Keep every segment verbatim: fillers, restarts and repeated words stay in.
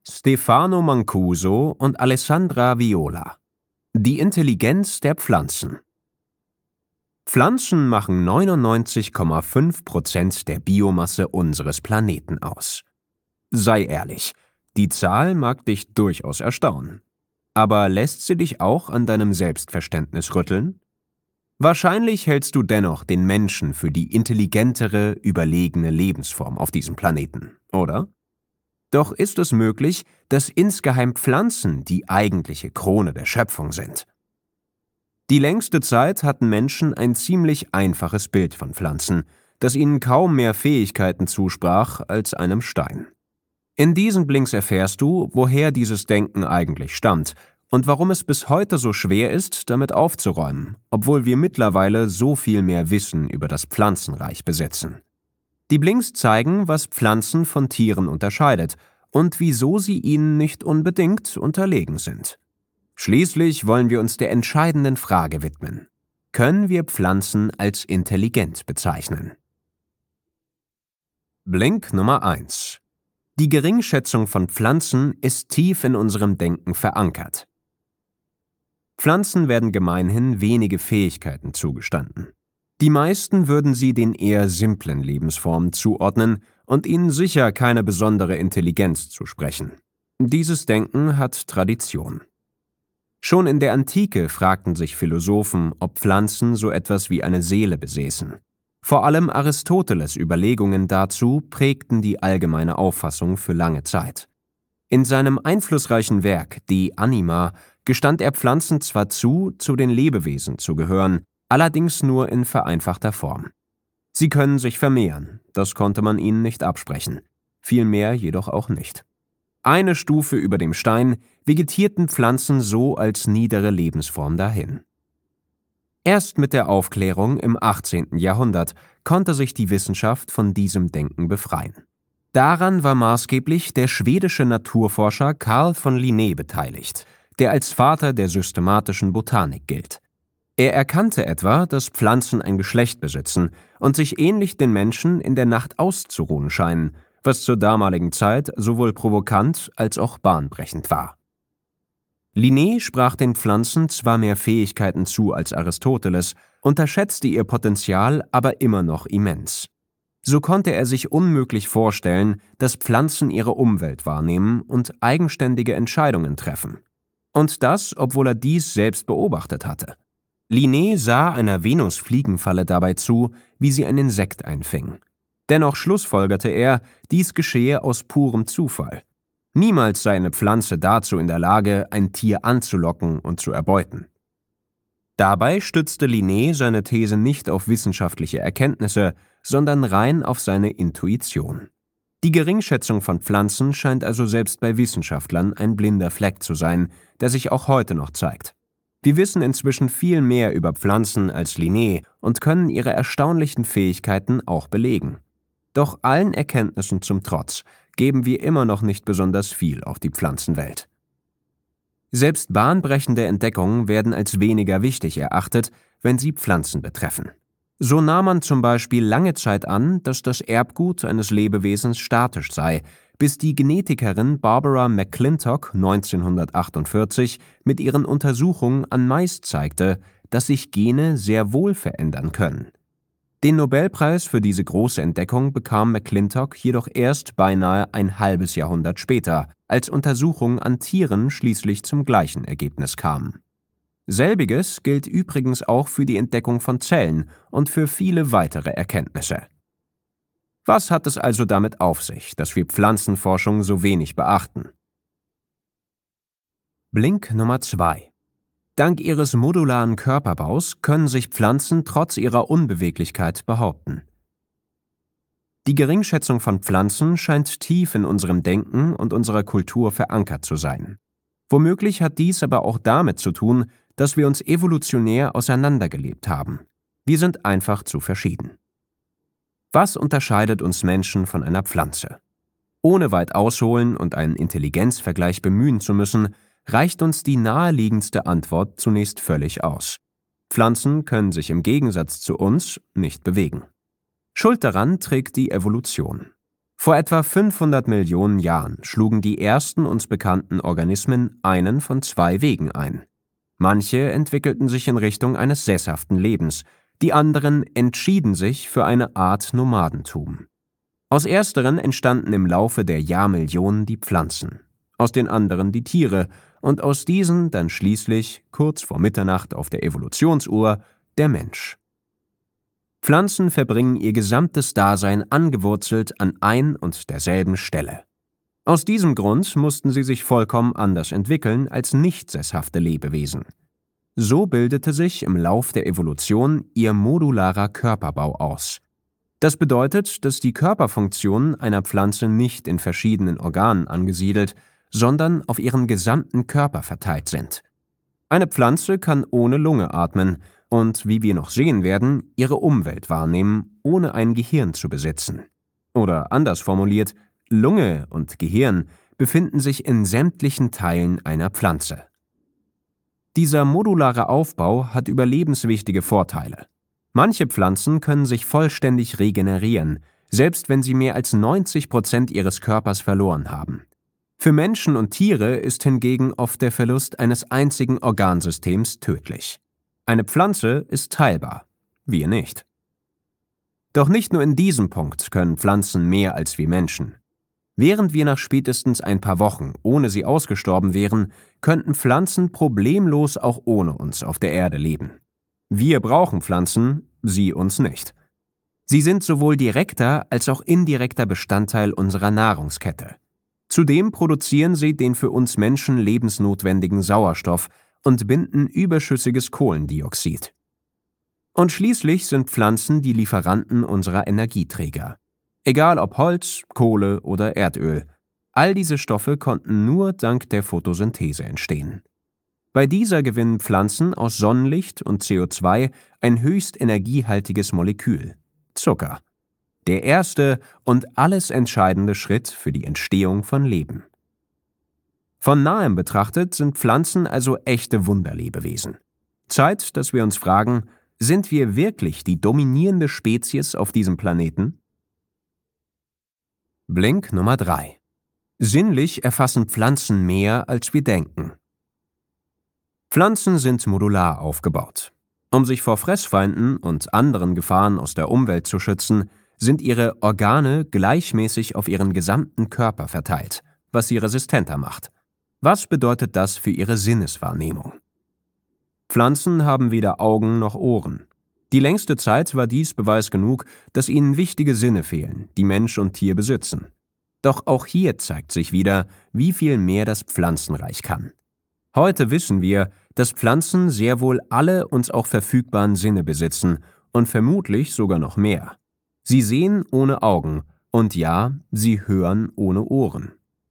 Stefano Mancuso und Alessandra Viola. Die Intelligenz der Pflanzen. Pflanzen machen neunundneunzig Komma fünf Prozent der Biomasse unseres Planeten aus. Sei ehrlich, die Zahl mag dich durchaus erstaunen. Aber lässt sie dich auch an deinem Selbstverständnis rütteln? Wahrscheinlich hältst du dennoch den Menschen für die intelligentere, überlegene Lebensform auf diesem Planeten, oder? Doch ist es möglich, dass insgeheim Pflanzen die eigentliche Krone der Schöpfung sind. Die längste Zeit hatten Menschen ein ziemlich einfaches Bild von Pflanzen, das ihnen kaum mehr Fähigkeiten zusprach als einem Stein. In diesen Blinks erfährst du, woher dieses Denken eigentlich stammt und warum es bis heute so schwer ist, damit aufzuräumen, obwohl wir mittlerweile so viel mehr Wissen über das Pflanzenreich besitzen. Die Blinks zeigen, was Pflanzen von Tieren unterscheidet und wieso sie ihnen nicht unbedingt unterlegen sind. Schließlich wollen wir uns der entscheidenden Frage widmen: Können wir Pflanzen als intelligent bezeichnen? Blink Nummer eins. Die Geringschätzung von Pflanzen ist tief in unserem Denken verankert. Pflanzen werden gemeinhin wenige Fähigkeiten zugestanden. Die meisten würden sie den eher simplen Lebensformen zuordnen und ihnen sicher keine besondere Intelligenz zusprechen. Dieses Denken hat Tradition. Schon in der Antike fragten sich Philosophen, ob Pflanzen so etwas wie eine Seele besäßen. Vor allem Aristoteles' Überlegungen dazu prägten die allgemeine Auffassung für lange Zeit. In seinem einflussreichen Werk De Anima gestand er Pflanzen zwar zu, zu den Lebewesen zu gehören, allerdings nur in vereinfachter Form. Sie können sich vermehren, das konnte man ihnen nicht absprechen, vielmehr jedoch auch nicht. Eine Stufe über dem Stein vegetierten Pflanzen so als niedere Lebensform dahin. Erst mit der Aufklärung im achtzehnten Jahrhundert konnte sich die Wissenschaft von diesem Denken befreien. Daran war maßgeblich der schwedische Naturforscher Carl von Linné beteiligt, der als Vater der systematischen Botanik gilt. Er erkannte etwa, dass Pflanzen ein Geschlecht besitzen und sich ähnlich den Menschen in der Nacht auszuruhen scheinen, was zur damaligen Zeit sowohl provokant als auch bahnbrechend war. Linné sprach den Pflanzen zwar mehr Fähigkeiten zu als Aristoteles, unterschätzte ihr Potenzial aber immer noch immens. So konnte er sich unmöglich vorstellen, dass Pflanzen ihre Umwelt wahrnehmen und eigenständige Entscheidungen treffen. Und das, obwohl er dies selbst beobachtet hatte. Linné sah einer Venusfliegenfalle dabei zu, wie sie ein Insekt einfing. Dennoch schlussfolgerte er, dies geschehe aus purem Zufall. Niemals sei eine Pflanze dazu in der Lage, ein Tier anzulocken und zu erbeuten. Dabei stützte Linné seine These nicht auf wissenschaftliche Erkenntnisse, sondern rein auf seine Intuition. Die Geringschätzung von Pflanzen scheint also selbst bei Wissenschaftlern ein blinder Fleck zu sein, der sich auch heute noch zeigt. Wir wissen inzwischen viel mehr über Pflanzen als Linné und können ihre erstaunlichen Fähigkeiten auch belegen. Doch allen Erkenntnissen zum Trotz geben wir immer noch nicht besonders viel auf die Pflanzenwelt. Selbst bahnbrechende Entdeckungen werden als weniger wichtig erachtet, wenn sie Pflanzen betreffen. So nahm man zum Beispiel lange Zeit an, dass das Erbgut eines Lebewesens statisch sei, bis die Genetikerin Barbara McClintock neunzehnhundertachtundvierzig mit ihren Untersuchungen an Mais zeigte, dass sich Gene sehr wohl verändern können. Den Nobelpreis für diese große Entdeckung bekam McClintock jedoch erst beinahe ein halbes Jahrhundert später, als Untersuchungen an Tieren schließlich zum gleichen Ergebnis kamen. Selbiges gilt übrigens auch für die Entdeckung von Zellen und für viele weitere Erkenntnisse. Was hat es also damit auf sich, dass wir Pflanzenforschung so wenig beachten? Blink Nummer zwei. Dank ihres modularen Körperbaus können sich Pflanzen trotz ihrer Unbeweglichkeit behaupten. Die Geringschätzung von Pflanzen scheint tief in unserem Denken und unserer Kultur verankert zu sein. Womöglich hat dies aber auch damit zu tun, dass wir uns evolutionär auseinandergelebt haben. Wir sind einfach zu verschieden. Was unterscheidet uns Menschen von einer Pflanze? Ohne weit ausholen und einen Intelligenzvergleich bemühen zu müssen, reicht uns die naheliegendste Antwort zunächst völlig aus. Pflanzen können sich im Gegensatz zu uns nicht bewegen. Schuld daran trägt die Evolution. Vor etwa fünfhundert Millionen Jahren schlugen die ersten uns bekannten Organismen einen von zwei Wegen ein. Manche entwickelten sich in Richtung eines sesshaften Lebens, die anderen entschieden sich für eine Art Nomadentum. Aus ersteren entstanden im Laufe der Jahrmillionen die Pflanzen, aus den anderen die Tiere und aus diesen dann schließlich, kurz vor Mitternacht auf der Evolutionsuhr, der Mensch. Pflanzen verbringen ihr gesamtes Dasein angewurzelt an ein und derselben Stelle. Aus diesem Grund mussten sie sich vollkommen anders entwickeln als nicht sesshafte Lebewesen. So bildete sich im Lauf der Evolution ihr modularer Körperbau aus. Das bedeutet, dass die Körperfunktionen einer Pflanze nicht in verschiedenen Organen angesiedelt, sondern auf ihren gesamten Körper verteilt sind. Eine Pflanze kann ohne Lunge atmen und, wie wir noch sehen werden, ihre Umwelt wahrnehmen, ohne ein Gehirn zu besitzen. Oder anders formuliert, Lunge und Gehirn befinden sich in sämtlichen Teilen einer Pflanze. Dieser modulare Aufbau hat überlebenswichtige Vorteile. Manche Pflanzen können sich vollständig regenerieren, selbst wenn sie mehr als neunzig Prozent ihres Körpers verloren haben. Für Menschen und Tiere ist hingegen oft der Verlust eines einzigen Organsystems tödlich. Eine Pflanze ist teilbar, wir nicht. Doch nicht nur in diesem Punkt können Pflanzen mehr als wir Menschen. Während wir nach spätestens ein paar Wochen ohne sie ausgestorben wären, könnten Pflanzen problemlos auch ohne uns auf der Erde leben. Wir brauchen Pflanzen, sie uns nicht. Sie sind sowohl direkter als auch indirekter Bestandteil unserer Nahrungskette. Zudem produzieren sie den für uns Menschen lebensnotwendigen Sauerstoff und binden überschüssiges Kohlendioxid. Und schließlich sind Pflanzen die Lieferanten unserer Energieträger. Egal ob Holz, Kohle oder Erdöl, all diese Stoffe konnten nur dank der Photosynthese entstehen. Bei dieser gewinnen Pflanzen aus Sonnenlicht und C O zwei ein höchst energiehaltiges Molekül, Zucker. Der erste und alles entscheidende Schritt für die Entstehung von Leben. Von nahem betrachtet sind Pflanzen also echte Wunderlebewesen. Zeit, dass wir uns fragen, sind wir wirklich die dominierende Spezies auf diesem Planeten? Blink Nummer drei. Sinnlich erfassen Pflanzen mehr, als wir denken. Pflanzen sind modular aufgebaut. Um sich vor Fressfeinden und anderen Gefahren aus der Umwelt zu schützen, sind ihre Organe gleichmäßig auf ihren gesamten Körper verteilt, was sie resistenter macht. Was bedeutet das für ihre Sinneswahrnehmung? Pflanzen haben weder Augen noch Ohren. Die längste Zeit war dies Beweis genug, dass ihnen wichtige Sinne fehlen, die Mensch und Tier besitzen. Doch auch hier zeigt sich wieder, wie viel mehr das Pflanzenreich kann. Heute wissen wir, dass Pflanzen sehr wohl alle uns auch verfügbaren Sinne besitzen und vermutlich sogar noch mehr. Sie sehen ohne Augen und ja, sie hören ohne Ohren.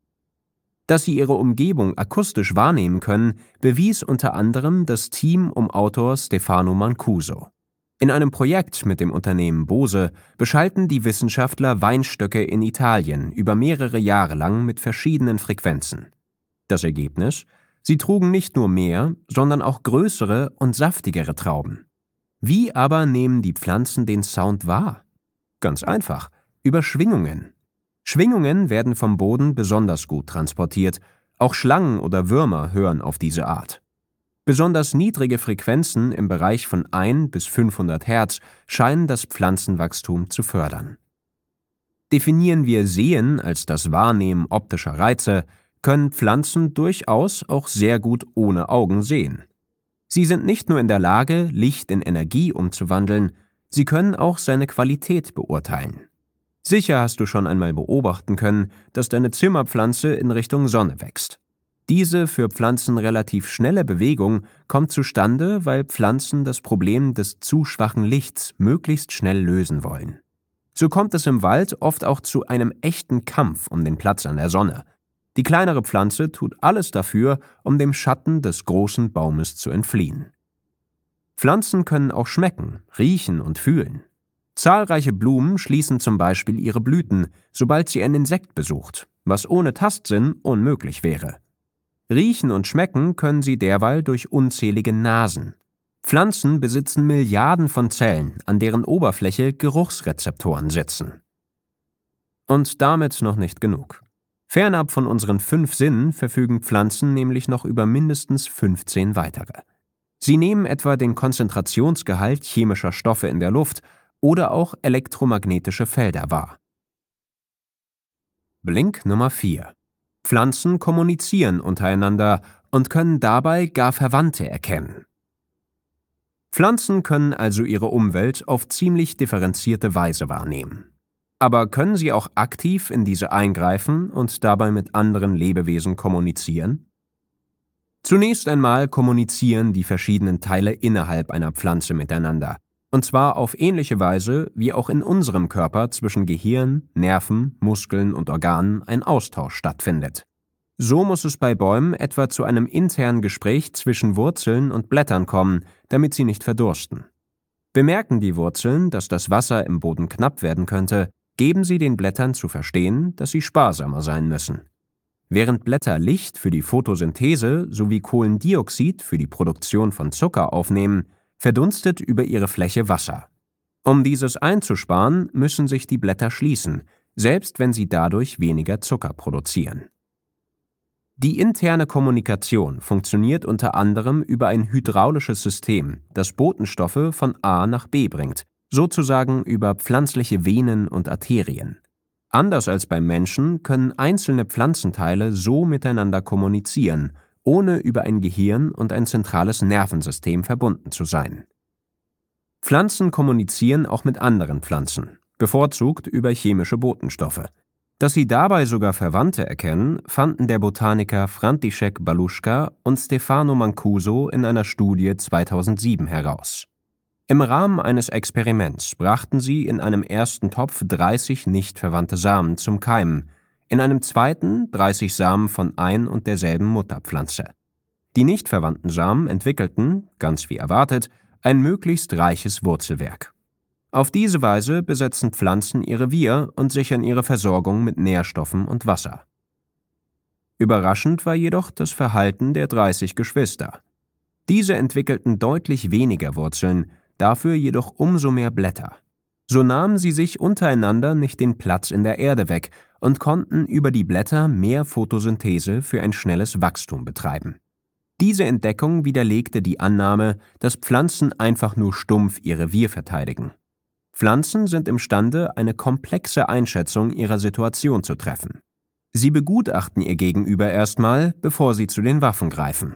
Dass sie ihre Umgebung akustisch wahrnehmen können, bewies unter anderem das Team um Autor Stefano Mancuso. In einem Projekt mit dem Unternehmen Bose beschallten die Wissenschaftler Weinstöcke in Italien über mehrere Jahre lang mit verschiedenen Frequenzen. Das Ergebnis? Sie trugen nicht nur mehr, sondern auch größere und saftigere Trauben. Wie aber nehmen die Pflanzen den Sound wahr? Ganz einfach, über Schwingungen. Schwingungen werden vom Boden besonders gut transportiert, auch Schlangen oder Würmer hören auf diese Art. Besonders niedrige Frequenzen im Bereich von ein bis fünfhundert Hertz scheinen das Pflanzenwachstum zu fördern. Definieren wir Sehen als das Wahrnehmen optischer Reize, können Pflanzen durchaus auch sehr gut ohne Augen sehen. Sie sind nicht nur in der Lage, Licht in Energie umzuwandeln, sie können auch seine Qualität beurteilen. Sicher hast du schon einmal beobachten können, dass deine Zimmerpflanze in Richtung Sonne wächst. Diese für Pflanzen relativ schnelle Bewegung kommt zustande, weil Pflanzen das Problem des zu schwachen Lichts möglichst schnell lösen wollen. So kommt es im Wald oft auch zu einem echten Kampf um den Platz an der Sonne. Die kleinere Pflanze tut alles dafür, um dem Schatten des großen Baumes zu entfliehen. Pflanzen können auch schmecken, riechen und fühlen. Zahlreiche Blumen schließen zum Beispiel ihre Blüten, sobald sie ein Insekt besucht, was ohne Tastsinn unmöglich wäre. Riechen und schmecken können sie derweil durch unzählige Nasen. Pflanzen besitzen Milliarden von Zellen, an deren Oberfläche Geruchsrezeptoren sitzen. Und damit noch nicht genug. Fernab von unseren fünf Sinnen verfügen Pflanzen nämlich noch über mindestens fünfzehn weitere. Sie nehmen etwa den Konzentrationsgehalt chemischer Stoffe in der Luft oder auch elektromagnetische Felder wahr. Blink Nummer vier. Pflanzen kommunizieren untereinander und können dabei gar Verwandte erkennen. Pflanzen können also ihre Umwelt auf ziemlich differenzierte Weise wahrnehmen. Aber können sie auch aktiv in diese eingreifen und dabei mit anderen Lebewesen kommunizieren? Zunächst einmal kommunizieren die verschiedenen Teile innerhalb einer Pflanze miteinander, und zwar auf ähnliche Weise, wie auch in unserem Körper zwischen Gehirn, Nerven, Muskeln und Organen ein Austausch stattfindet. So muss es bei Bäumen etwa zu einem internen Gespräch zwischen Wurzeln und Blättern kommen, damit sie nicht verdursten. Bemerken die Wurzeln, dass das Wasser im Boden knapp werden könnte, geben sie den Blättern zu verstehen, dass sie sparsamer sein müssen. Während Blätter Licht für die Photosynthese sowie Kohlendioxid für die Produktion von Zucker aufnehmen, verdunstet über ihre Fläche Wasser. Um dieses einzusparen, müssen sich die Blätter schließen, selbst wenn sie dadurch weniger Zucker produzieren. Die interne Kommunikation funktioniert unter anderem über ein hydraulisches System, das Botenstoffe von A nach B bringt, sozusagen über pflanzliche Venen und Arterien. Anders als beim Menschen können einzelne Pflanzenteile so miteinander kommunizieren, ohne über ein Gehirn und ein zentrales Nervensystem verbunden zu sein. Pflanzen kommunizieren auch mit anderen Pflanzen, bevorzugt über chemische Botenstoffe. Dass sie dabei sogar Verwandte erkennen, fanden der Botaniker František Baluška und Stefano Mancuso in einer Studie zweitausendsieben heraus. Im Rahmen eines Experiments brachten sie in einem ersten Topf dreißig nicht verwandte Samen zum Keimen, in einem zweiten dreißig Samen von ein und derselben Mutterpflanze. Die nicht verwandten Samen entwickelten, ganz wie erwartet, ein möglichst reiches Wurzelwerk. Auf diese Weise besetzen Pflanzen ihr Revier und sichern ihre Versorgung mit Nährstoffen und Wasser. Überraschend war jedoch das Verhalten der dreißig Geschwister. Diese entwickelten deutlich weniger Wurzeln, dafür jedoch umso mehr Blätter. So nahmen sie sich untereinander nicht den Platz in der Erde weg und konnten über die Blätter mehr Photosynthese für ein schnelles Wachstum betreiben. Diese Entdeckung widerlegte die Annahme, dass Pflanzen einfach nur stumpf ihr Revier verteidigen. Pflanzen sind imstande, eine komplexe Einschätzung ihrer Situation zu treffen. Sie begutachten ihr Gegenüber erstmal, bevor sie zu den Waffen greifen.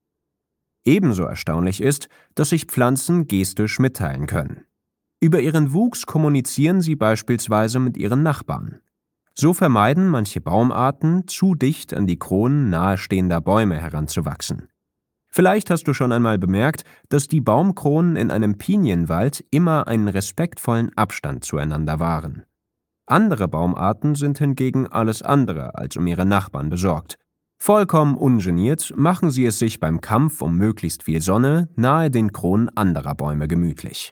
Ebenso erstaunlich ist, dass sich Pflanzen gestisch mitteilen können. Über ihren Wuchs kommunizieren sie beispielsweise mit ihren Nachbarn. So vermeiden manche Baumarten, zu dicht an die Kronen nahestehender Bäume heranzuwachsen. Vielleicht hast du schon einmal bemerkt, dass die Baumkronen in einem Pinienwald immer einen respektvollen Abstand zueinander wahren. Andere Baumarten sind hingegen alles andere als um ihre Nachbarn besorgt. Vollkommen ungeniert machen sie es sich beim Kampf um möglichst viel Sonne nahe den Kronen anderer Bäume gemütlich.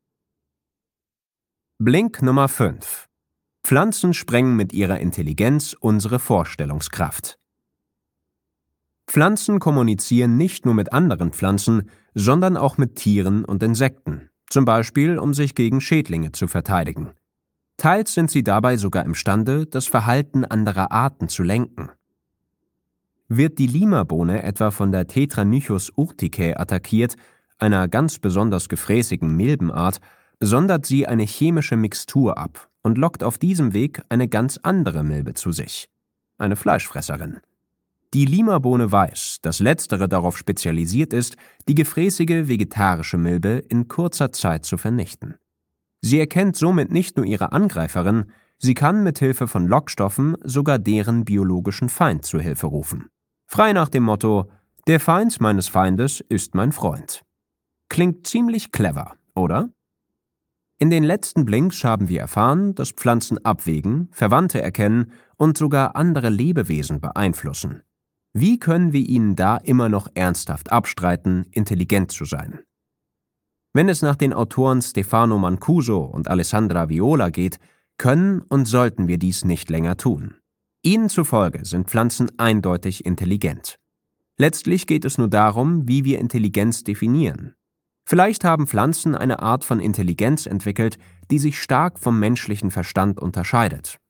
Blink Nummer fünf. Pflanzen sprengen mit ihrer Intelligenz unsere Vorstellungskraft. Pflanzen kommunizieren nicht nur mit anderen Pflanzen, sondern auch mit Tieren und Insekten, zum Beispiel um sich gegen Schädlinge zu verteidigen. Teils sind sie dabei sogar imstande, das Verhalten anderer Arten zu lenken. Wird die Limabohne etwa von der Tetranychus urticae attackiert, einer ganz besonders gefräßigen Milbenart, sondert sie eine chemische Mixtur ab und lockt auf diesem Weg eine ganz andere Milbe zu sich, eine Fleischfresserin. Die Limabohne weiß, dass letztere darauf spezialisiert ist, die gefräßige vegetarische Milbe in kurzer Zeit zu vernichten. Sie erkennt somit nicht nur ihre Angreiferin, sie kann mit Hilfe von Lockstoffen sogar deren biologischen Feind zu Hilfe rufen. Frei nach dem Motto: Der Feind meines Feindes ist mein Freund. Klingt ziemlich clever, oder? In den letzten Blinks haben wir erfahren, dass Pflanzen abwägen, Verwandte erkennen und sogar andere Lebewesen beeinflussen. Wie können wir ihnen da immer noch ernsthaft abstreiten, intelligent zu sein? Wenn es nach den Autoren Stefano Mancuso und Alessandra Viola geht, können und sollten wir dies nicht länger tun. Ihnen zufolge sind Pflanzen eindeutig intelligent. Letztlich geht es nur darum, wie wir Intelligenz definieren. Vielleicht haben Pflanzen eine Art von Intelligenz entwickelt, die sich stark vom menschlichen Verstand unterscheidet,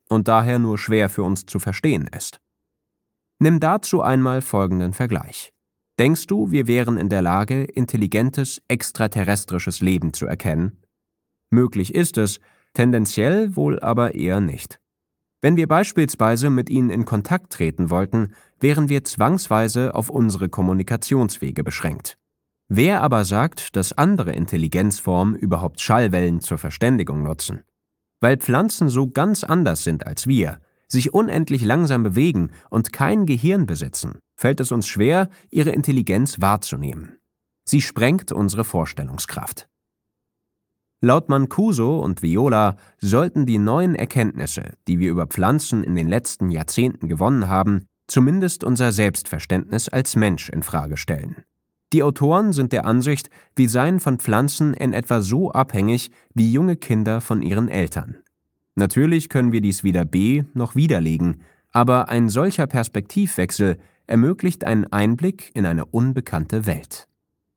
und daher nur schwer für uns zu verstehen ist. Nimm dazu einmal folgenden Vergleich. Denkst du, wir wären in der Lage, intelligentes, extraterrestrisches Leben zu erkennen? Möglich ist es, tendenziell wohl aber eher nicht. Wenn wir beispielsweise mit ihnen in Kontakt treten wollten, wären wir zwangsweise auf unsere Kommunikationswege beschränkt. Wer aber sagt, dass andere Intelligenzformen überhaupt Schallwellen zur Verständigung nutzen? Weil Pflanzen so ganz anders sind als wir, sich unendlich langsam bewegen und kein Gehirn besitzen, fällt es uns schwer, ihre Intelligenz wahrzunehmen. Sie sprengt unsere Vorstellungskraft. Laut Mancuso und Viola sollten die neuen Erkenntnisse, die wir über Pflanzen in den letzten Jahrzehnten gewonnen haben, zumindest unser Selbstverständnis als Mensch in Frage stellen. Die Autoren sind der Ansicht, wir seien von Pflanzen in etwa so abhängig wie junge Kinder von ihren Eltern. Natürlich können wir dies weder be- noch widerlegen, aber ein solcher Perspektivwechsel ermöglicht einen Einblick in eine unbekannte Welt.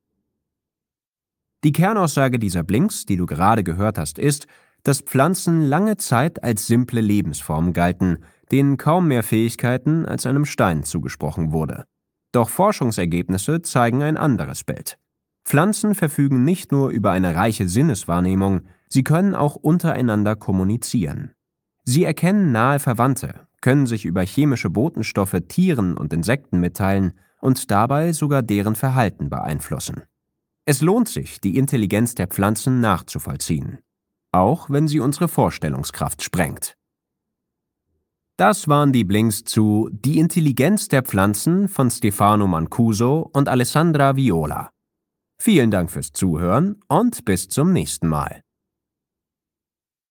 Die Kernaussage dieser Blinks, die du gerade gehört hast, ist, dass Pflanzen lange Zeit als simple Lebensformen galten, denen kaum mehr Fähigkeiten als einem Stein zugesprochen wurde. Doch Forschungsergebnisse zeigen ein anderes Bild. Pflanzen verfügen nicht nur über eine reiche Sinneswahrnehmung, sie können auch untereinander kommunizieren. Sie erkennen nahe Verwandte, können sich über chemische Botenstoffe Tieren und Insekten mitteilen und dabei sogar deren Verhalten beeinflussen. Es lohnt sich, die Intelligenz der Pflanzen nachzuvollziehen, auch wenn sie unsere Vorstellungskraft sprengt. Das waren die Blinks zu Die Intelligenz der Pflanzen von Stefano Mancuso und Alessandra Viola. Vielen Dank fürs Zuhören und bis zum nächsten Mal.